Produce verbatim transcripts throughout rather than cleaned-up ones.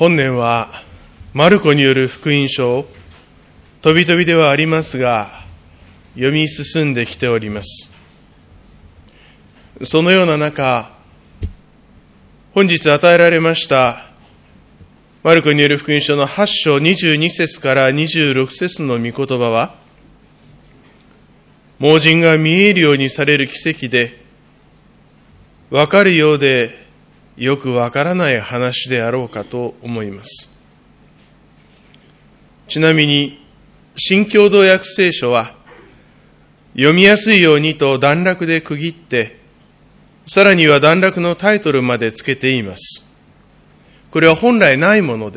本年はマルコによる福音書を飛び飛びではありますが読み進んできております。そのような中、本日与えられましたマルコによる福音書のはち章にじゅうに節からにじゅうろく節の御言葉は、盲人が見えるようにされる奇跡で、わかるようでよくわからない話であろうかと思います。ちなみに、新共同訳聖書は、読みやすいようにと段落で区切って、さらには段落のタイトルまでつけています。これは本来ないものです。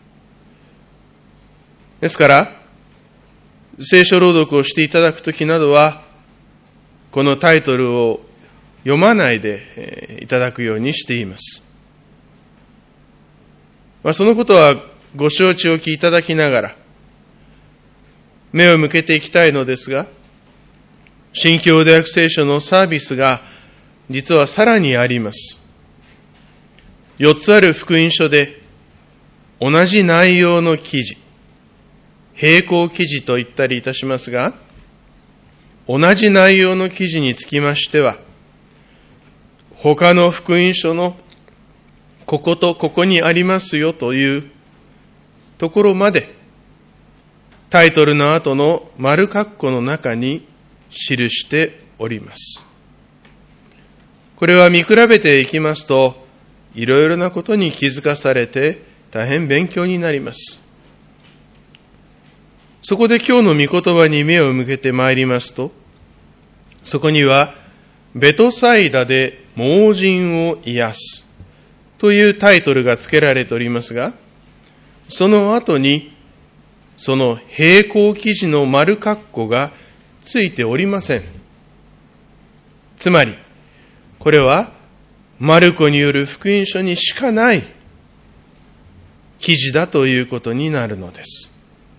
ですから、聖書朗読をしていただくときなどは、このタイトルを読まないでいただくようにしています。まあ、そのことはご承知おきいただきながら、目を向けていきたいのですが、新共同訳聖書のサービスが実はさらにあります。四つある福音書で同じ内容の記事、並行記事と言ったりいたしますが、同じ内容の記事につきましては、他の福音書のこことここにありますよというところまで、タイトルの後の丸括弧の中に記しております。これは見比べていきますと、いろいろなことに気づかされて大変勉強になります。そこで今日の御言葉に目を向けてまいりますと、そこにはベトサイダで盲人を癒すというタイトルが付けられておりますが、その後にその並行記事の丸括弧がついておりません。つまり、これはマルコによる福音書にしかない記事だということになるのです。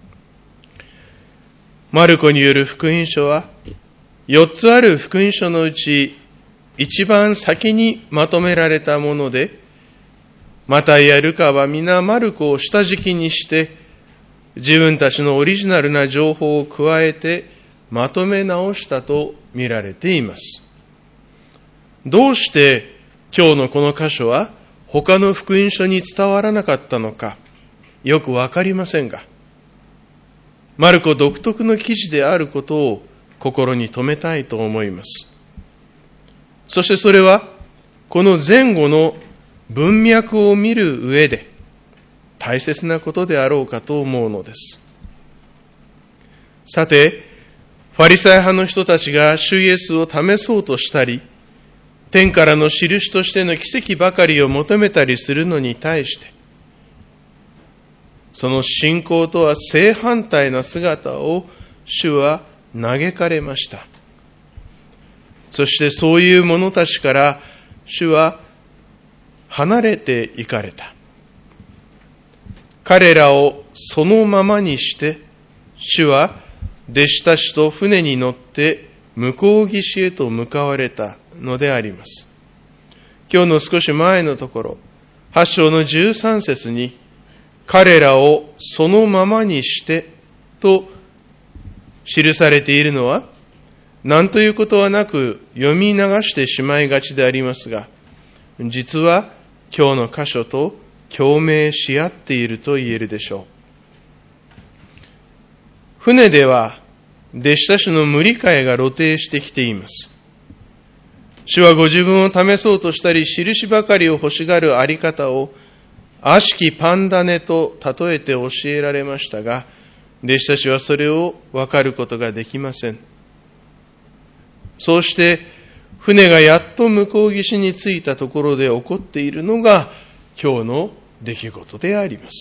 マルコによる福音書は、四つある福音書のうち一番先にまとめられたもので、マタイやルカは皆マルコを下敷きにして、自分たちのオリジナルな情報を加えてまとめ直したと見られています。どうして今日のこの箇所は他の福音書に伝わらなかったのかよくわかりませんが、マルコ独特の記事であることを心に留めたいと思います。そしてそれはこの前後の文脈を見る上で大切なことであろうかと思うのです。さて、ファリサイ派の人たちが主イエスを試そうとしたり、天からの印としての奇跡ばかりを求めたりするのに対して、その信仰とは正反対な姿を主は嘆かれました。そしてそういう者たちから主は離れていかれた。彼らをそのままにして、主は弟子たちと船に乗って向こう岸へと向かわれたのであります。今日の少し前のところ、はち章のじゅうさん節に、彼らをそのままにしてと記されているのは、何ということはなく読み流してしまいがちでありますが、実は今日の箇所と共鳴し合っていると言えるでしょう。船では弟子たちの無理解が露呈してきています。主はご自分を試そうとしたり、印ばかりを欲しがるあり方を悪しきパンダネと例えて教えられましたが、弟子たちはそれを分かることができません。そうして船がやっと向こう岸に着いたところで起こっているのが今日の出来事であります。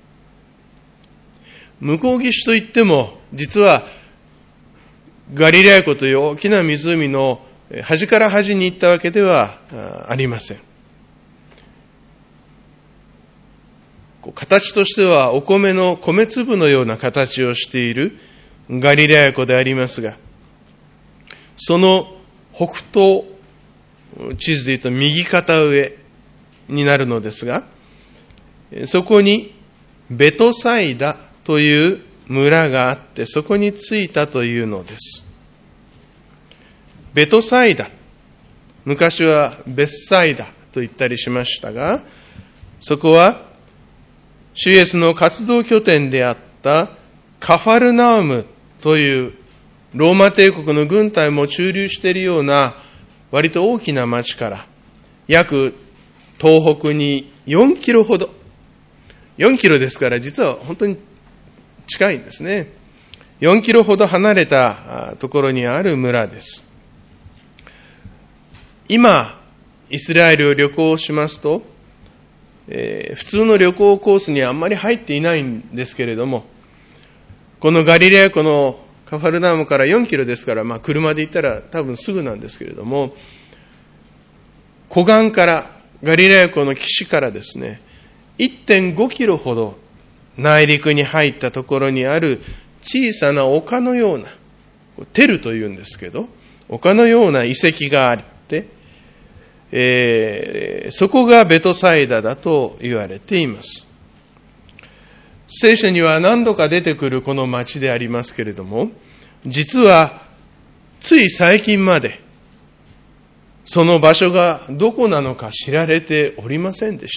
向こう岸といっても、実はガリラヤ湖という大きな湖の端から端に行ったわけではありません。形としてはお米の米粒のような形をしているガリラヤ湖でありますが、その北東、地図で言うと右肩上になるのですが、 そこにベトサイダという村があって、そこに着いたというのです。ベトサイダ、昔はベッサイダと言ったりしましたが、そこは主イエスの活動拠点であったカファルナウムというローマ帝国の軍隊も駐留しているような割と大きな町から約東北によんキロほど、よんキロですから実は本当に近いんですね。よんキロほど離れたところにある村です。今、イスラエルを旅行しますと、えー、普通の旅行コースにはあんまり入っていないんですけれども、このガリレア湖のカファルナウムからよんキロですから、まあ車で行ったら多分すぐなんですけれども、湖岸から、ガリレア湖の岸からですね、いってんごキロほど内陸に入ったところにある小さな丘のような、テルというんですけど、丘のような遺跡があって、えー、そこがベトサイダだと言われています。聖書には何度か出てくるこの町でありますけれども、実はつい最近までその場所がどこなのか知られておりませんでした。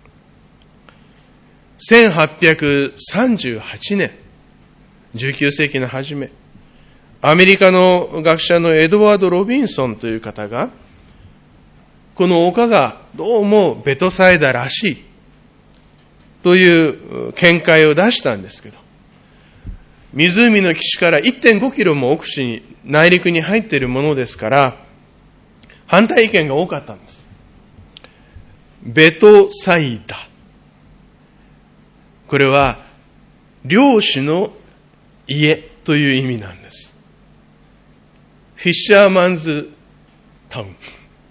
せんはっぴゃくさんじゅうはちねん、じゅうきゅうせいきの初め、アメリカの学者のエドワード・ロビンソンという方が、この丘がどうもベトサイダらしいという見解を出したんですけど、湖の岸から いってんごキロも奥地に内陸に入っているものですから、反対意見が多かったんです。ベトサイダ。これは漁師の家という意味なんです。フィッシャーマンズタウン。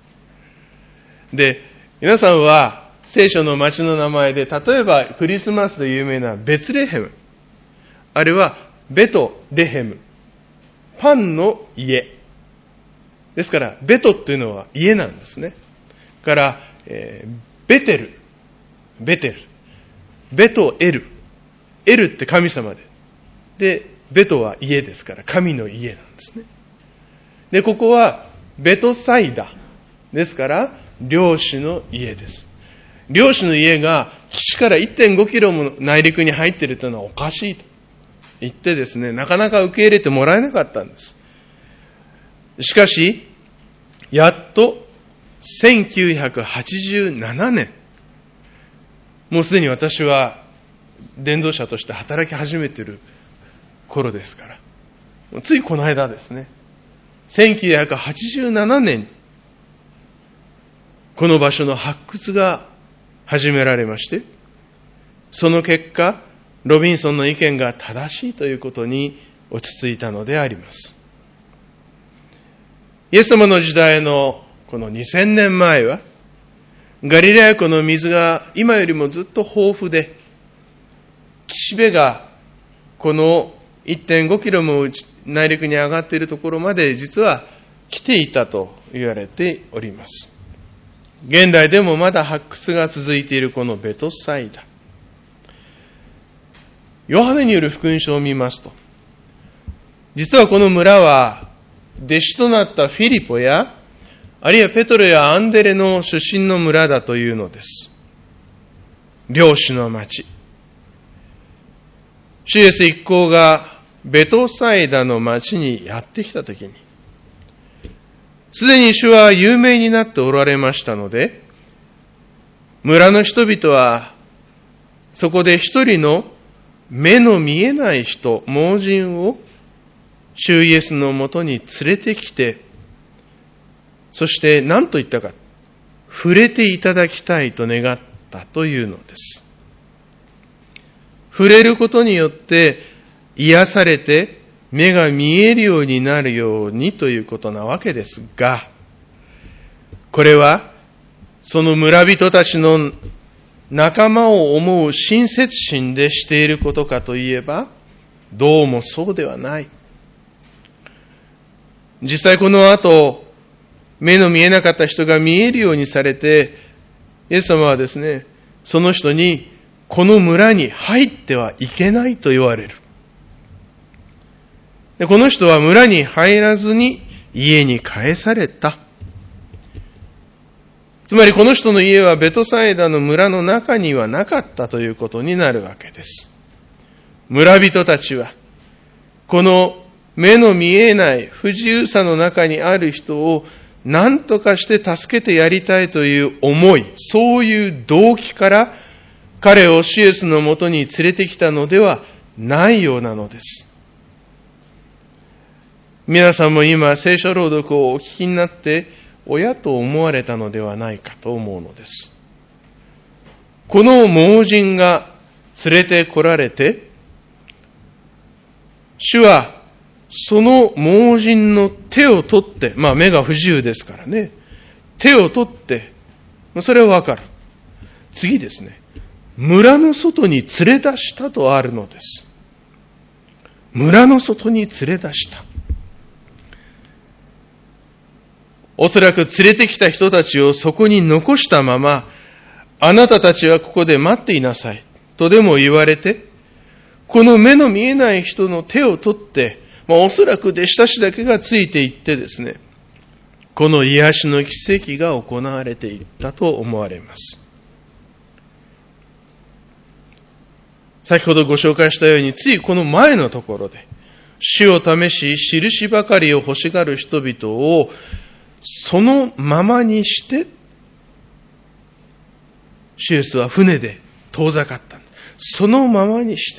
で、皆さんは聖書の町の名前で、例えばクリスマスで有名なベツレヘム。あれはベトレヘム。パンの家。ですから、ベトっていうのは家なんですね。から、えー、ベテル。ベテル。ベトエル。エルって神様で。で、ベトは家ですから、神の家なんですね。で、ここはベトサイダ。ですから、漁師の家です。漁師の家が岸から いってんごキロも内陸に入っているというのはおかしいと言ってですね、なかなか受け入れてもらえなかったんです。しかし、やっとせんきゅうひゃくはちじゅうななねん、もうすでに私は伝道者として働き始めている頃ですから、ついこの間ですね、せんきゅうひゃくはちじゅうななねん、この場所の発掘が始められまして、その結果、ロビンソンの意見が正しいということに落ち着いたのであります。イエス様の時代のこのにせんねんまえは、ガリレア湖の水が今よりもずっと豊富で、岸辺がこの いってんごキロも内陸に上がっているところまで実は来ていたと言われております。現代でもまだ発掘が続いているこのベトサイダ。ヨハネによる福音書を見ますと、実はこの村は弟子となったフィリポや、あるいはペトロやアンデレの出身の村だというのです。漁師の町。主イエス一行がベトサイダの町にやってきたときに、すでに主は有名になっておられましたので、村の人々はそこで一人の目の見えない人、盲人を主イエスのもとに連れてきて、そして何と言ったか、触れていただきたいと願ったというのです。触れることによって癒されて目が見えるようになるようにということなわけですが、これはその村人たちの仲間を思う親切心でしていることかといえば、どうもそうではない。実際この後、目の見えなかった人が見えるようにされて、イエス様はですね、 その人に、この村に入ってはいけないと言われる。で、この人は村に入らずに家に帰された。つまりこの人の家はベトサイダの村の中にはなかったということになるわけです。村人たちは、この目の見えない不自由さの中にある人を何とかして助けてやりたいという思い、そういう動機から彼をシエスのもとに連れてきたのではないようなのです。皆さんも今聖書朗読をお聞きになって親と思われたのではないかと思うのです。この盲人が連れて来られて、主はその盲人の手を取って、まあ目が不自由ですからね、手を取って、それはわかる。次ですね、村の外に連れ出したとあるのです。村の外に連れ出した。おそらく連れてきた人たちをそこに残したまま、あなたたちはここで待っていなさいとでも言われて、この目の見えない人の手を取って、まあ、おそらく弟子たちだけがついていってですね、この癒しの奇跡が行われていったと思われます。先ほどご紹介したように、ついこの前のところで、主を試し、印ばかりを欲しがる人々を、そのままにして、シエスは船で遠ざかった。そのままにして、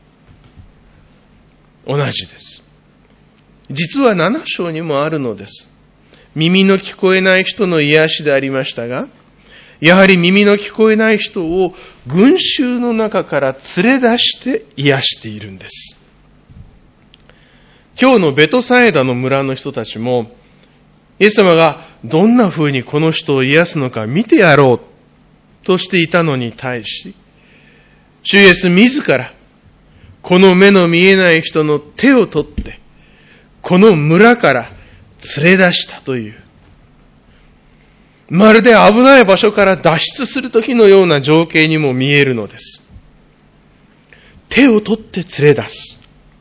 同じです。実はなな章にもあるのです。耳の聞こえない人の癒しでありましたが、やはり耳の聞こえない人を群衆の中から連れ出して癒しているんです。今日のベトサイダの村の人たちも、イエス様がどんな風にこの人を癒すのか見てやろうとしていたのに対し、主イエス自らこの目の見えない人の手を取って、この村から連れ出したという、まるで危ない場所から脱出するときのような情景にも見えるのです。手を取って連れ出す。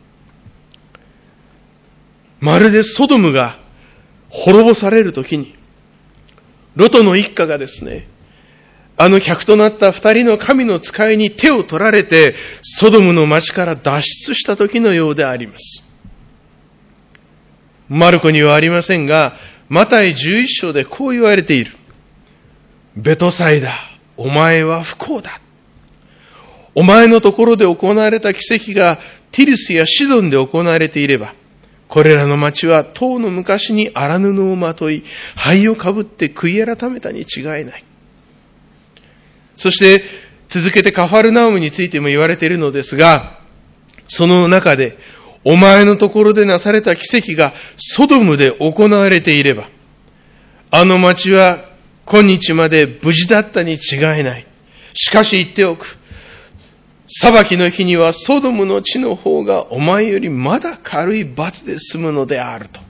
まるでソドムが滅ぼされるときに、ロトの一家がですね、あの客となった二人の神の使いに手を取られて、ソドムの町から脱出したときのようであります。マルコにはありませんが、マタイじゅういっ章でこう言われている。ベトサイダ、お前は不幸だ。お前のところで行われた奇跡がティルスやシドンで行われていれば、これらの町は当の昔に荒布をまとい、灰をかぶって悔い改めたに違いない。そして続けてカファルナウムについても言われているのですが、その中で、お前のところでなされた奇跡がソドムで行われていれば、あの町は今日まで無事だったに違いない。しかし言っておく。裁きの日にはソドムの地の方がお前よりまだ軽い罰で済むのであると。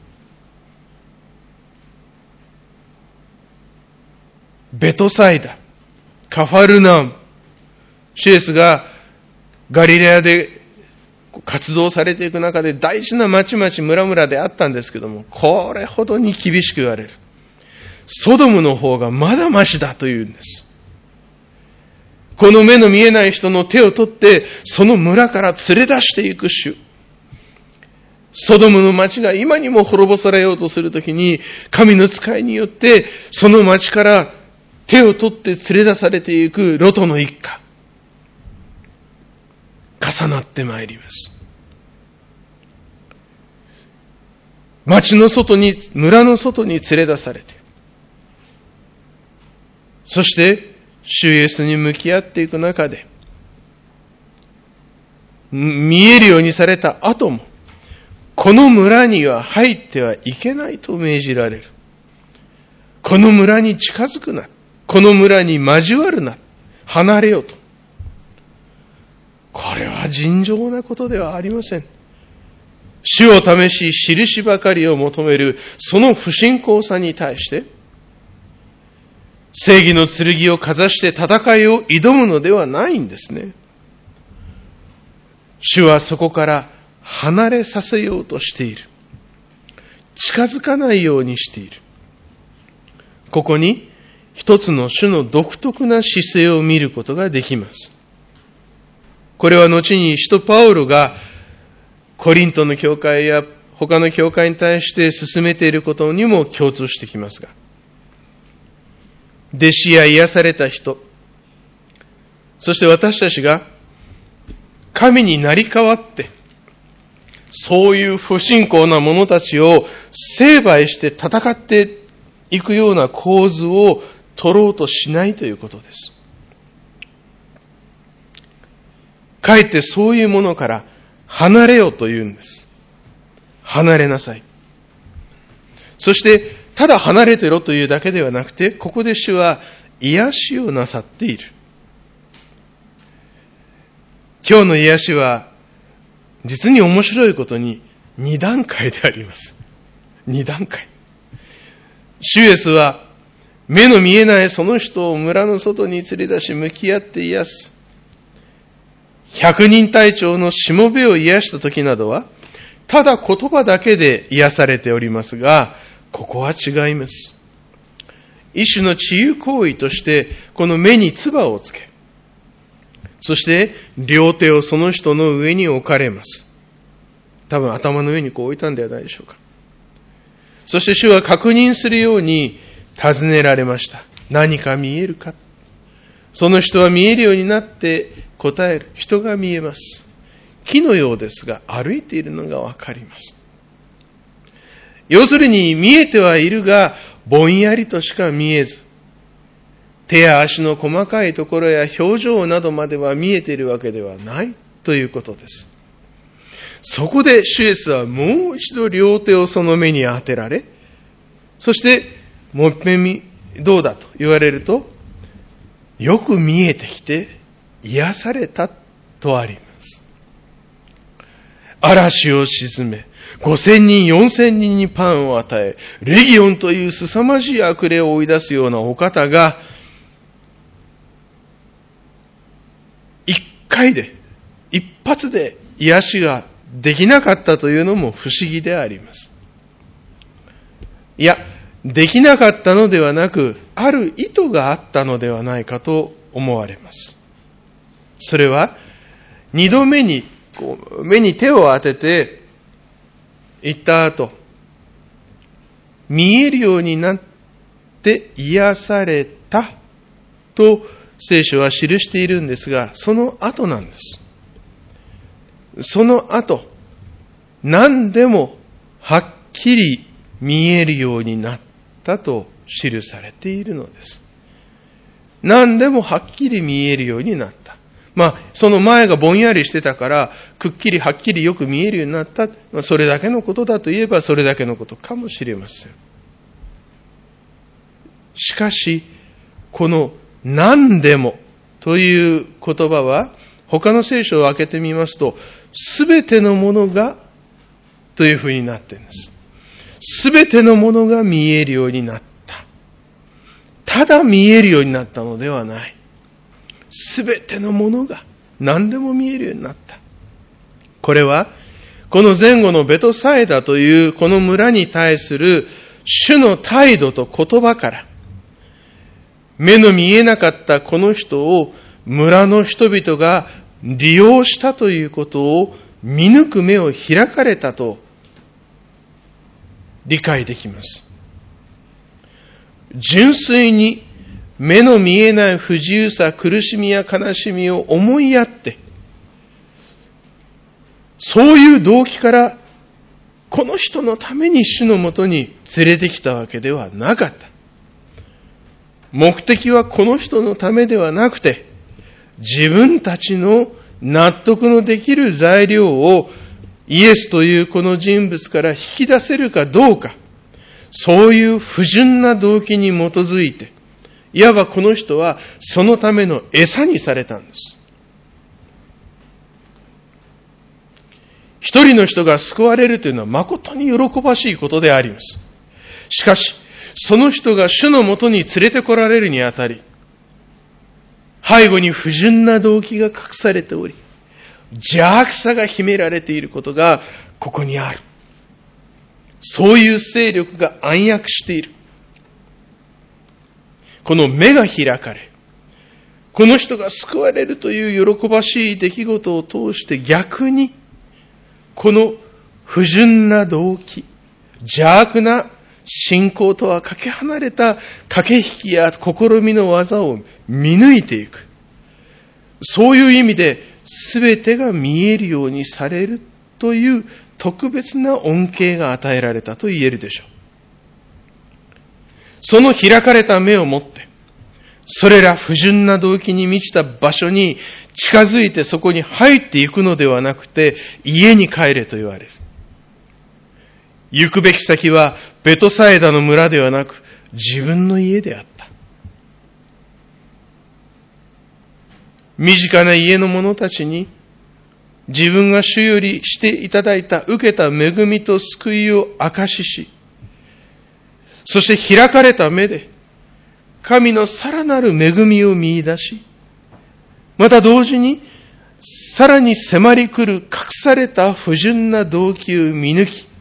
ベトサイダ、カファルナウム、シエスがガリレアで活動されていく中で大事な町々村々であったんですけども、これほどに厳しく言われる。ソドムの方がまだマシだというんです。この目の見えない人の手を取って、その村から連れ出していく主。ソドムの町が今にも滅ぼされようとするときに、神の使いによって、その町から手を取って連れ出されていくロトの一家。重なってまいります。町の外に、村の外に連れ出されて、そして、主イエスに向き合っていく中で、見えるようにされた後も、この村には入ってはいけないと命じられる。この村に近づくな。この村に交わるな。離れようと。これは尋常なことではありません。主を試し、印ばかりを求める、その不信仰さに対して、 正義の剣をかざして戦いを挑むのではないんですね。主はそこから離れさせようとしている。近づかないようにしている。ここに一つの主の独特な姿勢を見ることができます。これは後に使徒パウロがコリントの教会や他の教会に対して進めていることにも共通してきますが、弟子や癒された人、そして私たちが神になり変わって、そういう不信仰な者たちを成敗して戦っていくような構図を取ろうとしないということです。かえってそういうものから離れようというんです。離れなさい。そして、ただ離れてろというだけではなくて、ここで主は癒しをなさっている。今日の癒しは、実に面白いことに二段階であります。二段階。主イエスは、目の見えないその人を村の外に連れ出し向き合って癒す。百人隊長のしもべを癒した時などは、ただ言葉だけで癒されておりますが、ここは違います。一種の治癒行為として、この目に唾をつけ、そして両手をその人の上に置かれます。多分頭の上にこう置いたんではないでしょうか。そして主は確認するように尋ねられました。何か見えるか。その人は見えるようになって答える。人が見えます。木のようですが歩いているのがわかります。要するに見えてはいるがぼんやりとしか見えず、手や足の細かいところや表情などまでは見えているわけではないということです。そこで主イエスはもう一度両手をその目に当てられ、そしてもう一遍どうだと言われると、よく見えてきて癒されたとあります。嵐を鎮め、五千人、四千人にパンを与え、レギオンという凄まじい悪霊を追い出すようなお方が、一回で、一発で癒しができなかったというのも不思議であります。いや、できなかったのではなく、ある意図があったのではないかと思われます。それは、二度目に、こう目に手を当てて、言った後、見えるようになって癒されたと聖書は記しているんですが、その後なんです。その後、何でもはっきり見えるようになったと記されているのです。何でもはっきり見えるようになった。まあ、その前がぼんやりしてたから、くっきりはっきりよく見えるようになった。まあ、それだけのことだといえば、それだけのことかもしれません。しかし、この何でもという言葉は、他の聖書を開けてみますと、すべてのものがというふうになっているんです。すべてのものが見えるようになった。ただ見えるようになったのではない。すべてのものが何でも見えるようになった。これは、この前後のベトサイダというこの村に対する主の態度と言葉から、目の見えなかったこの人を村の人々が利用したということを見抜く目を開かれたと理解できます。純粋に目の見えない不自由さ、苦しみや悲しみを思いやって、そういう動機からこの人のために主のもとに連れてきたわけではなかった。目的はこの人のためではなくて、自分たちの納得のできる材料をイエスというこの人物から引き出せるかどうか、そういう不純な動機に基づいて、いわばこの人はそのための餌にされたんです。一人の人が救われるというのは誠に喜ばしいことであります。しかし、 その人が主のもとに連れて来られるにあたり、背後に不純な動機が隠されており、邪悪さが秘められていることがここにある。そういう勢力が暗躍している。この目が開かれ、この人が救われるという喜ばしい出来事を通して逆に、この不純な動機、邪悪な信仰とはかけ離れた駆け引きや試みの技を見抜いていく。そういう意味で全てが見えるようにされるという特別な恩恵が与えられたと言えるでしょう。その開かれた目を持って、それら不純な動機に満ちた場所に近づいてそこに入っていくのではなくて、家に帰れと言われる。行くべき先はベトサイダの村ではなく自分の家であった。身近な家の者たちに自分が主よりしていただいた受けた恵みと救いを証しし、そして開かれた目で神のさらなる恵みを見出し、また同時にさらに迫り来る隠された不純な動機を見抜き、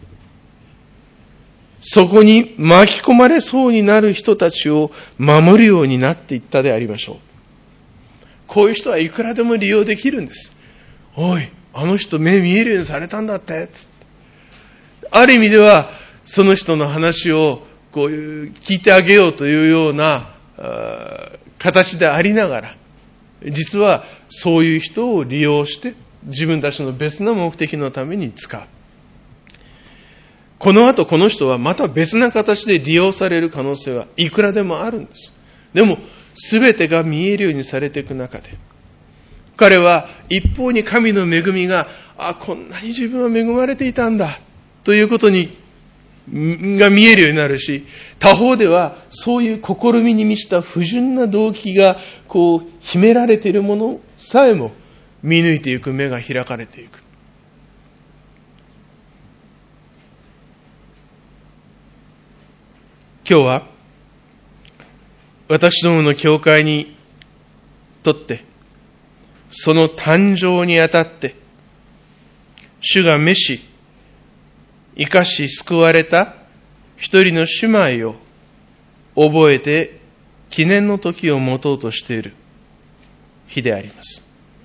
そこに巻き込まれそうになる人たちを守るようになっていったでありましょう。こういう人はいくらでも利用できるんです。おい、あの人目見えるようにされたんだって。つってある意味ではその人の話をこういう聞いてあげようというような形でありながら、実はそういう人を利用して自分たちの別の目的のために使う。この後この人はまた別な形で利用される可能性はいくらでもあるんです。でも全てが見えるようにされていく中で、彼は一方に神の恵みが、あ、こんなに自分は恵まれていたんだということにが見えるようになるし、他方ではそういう試みに満ちた不純な動機がこう秘められているものさえも見抜いていく目が開かれていく。今日は私どもの教会にとってその誕生にあたって主が召し生かし救われた一人の姉妹を覚えて記念の時を持とうとしている日であります。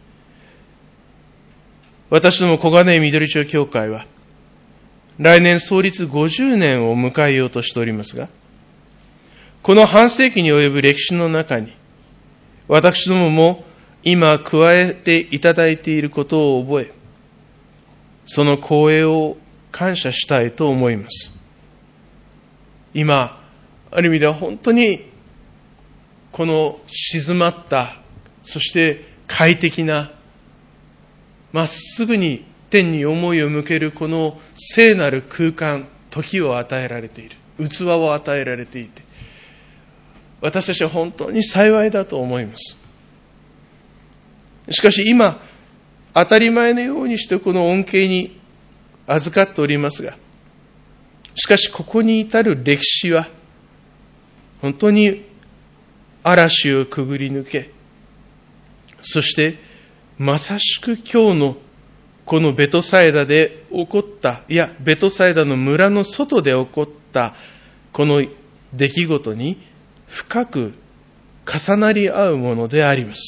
私ども小金井緑町教会は来年創立ごじゅうねんを迎えようとしておりますが、この半世紀に及ぶ歴史の中に私どもも今加えていただいていることを覚え、その光栄を感謝したいと思います。今、ある意味では本当にこの静まった、そして快適な、まっすぐに天に思いを向けるこの聖なる空間、時を与えられている、器を与えられていて、私たちは本当に幸いだと思います。しかし今、当たり前のようにしてこの恩恵に預かっておりますが、しかしここに至る歴史は、本当に嵐をくぐり抜け、そしてまさしく今日のこのベトサイダで起こった、いや、ベトサイダの村の外で起こったこの出来事に深く重なり合うものであります。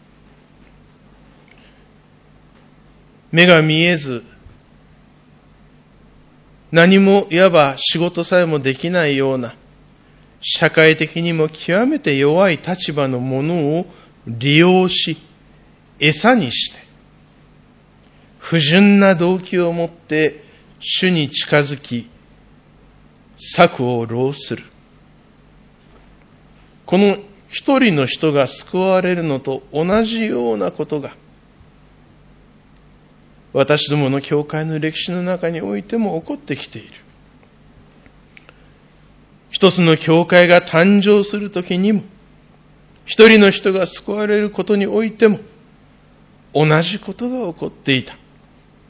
目が見えず、何もいわば仕事さえもできないような、社会的にも極めて弱い立場のものを利用し、餌にして、不純な動機を持って主に近づき、策を浪する。この一人の人が救われるのと同じようなことが、私どもの教会の歴史の中においても起こってきている。一つの教会が誕生するときにも、一人の人が救われることにおいても、同じことが起こっていた。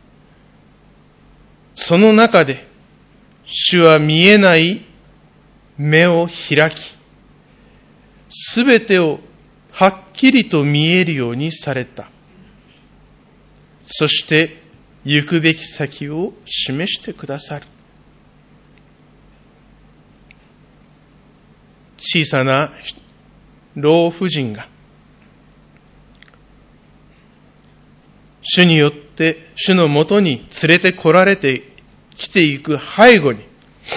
その中で、主は見えない目を開き、すべてをはっきりと見えるようにされた。そして行くべき先を示してくださる。小さな老婦人が主によって主のもとに連れて来られてきていく背後に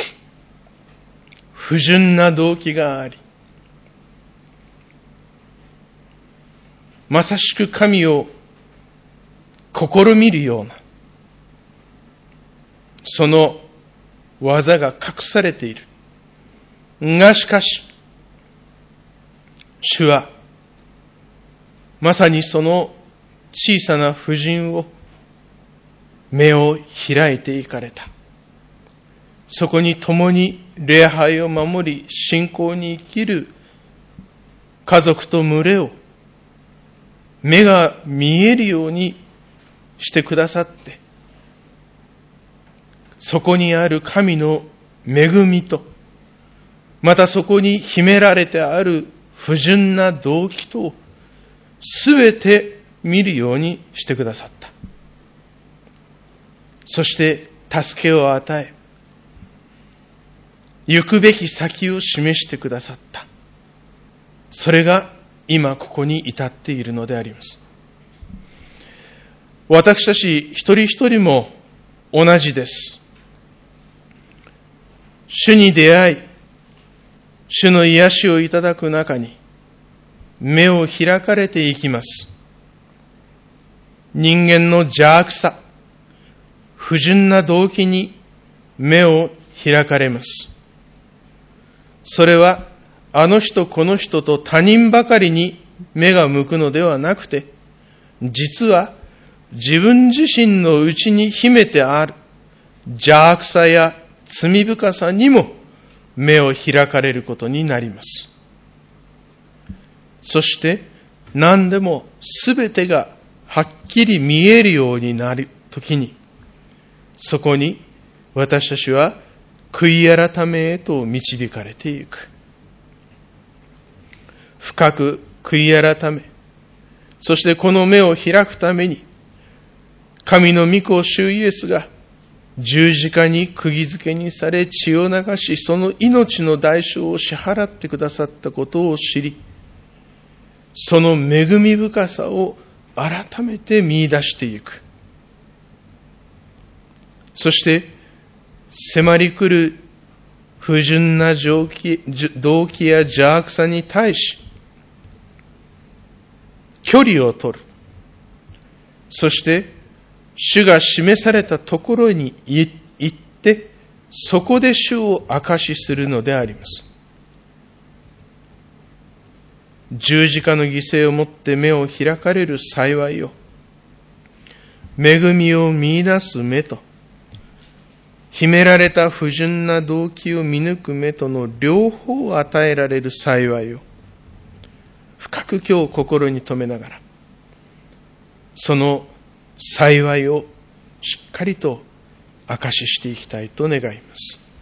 不純な動機があり、まさしく神を試みるようなその技が隠されている。がしかし主はまさにその小さな婦人を目を開いていかれた。そこに共に礼拝を守り信仰に生きる家族と群れを目が見えるようにしてくださって、そこにある神の恵みと、またそこに秘められてある不純な動機とすべて見るようにしてくださった。そして助けを与え、行くべき先を示してくださった。それが今ここに至っているのであります。私たち一人一人も同じです。主に出会い、主の癒しをいただく中に目を開かれていきます。人間の邪悪さ、不純な動機に目を開かれます。それはあの人この人と他人ばかりに目が向くのではなくて、実は自分自身の内に秘めてある邪悪さや罪深さにも目を開かれることになります。そして何でもすべてがはっきり見えるようになるときに、そこに私たちは悔い改めへと導かれていく。深く悔い改め、そしてこの目を開くために、神の御子主イエスが十字架に釘付けにされ血を流し、その命の代償を支払ってくださったことを知り、その恵み深さを改めて見出していく。そして迫り来る不純な動機、動機や邪悪さに対し距離を取る。そして主が示されたところに行って、そこで主を証しするのであります。十字架の犠牲をもって目を開かれる幸いを、恵みを見出す目と、秘められた不純な動機を見抜く目との両方を与えられる幸いを、深く今日心に留めながら、その幸いをしっかりと証ししていきたいと願います。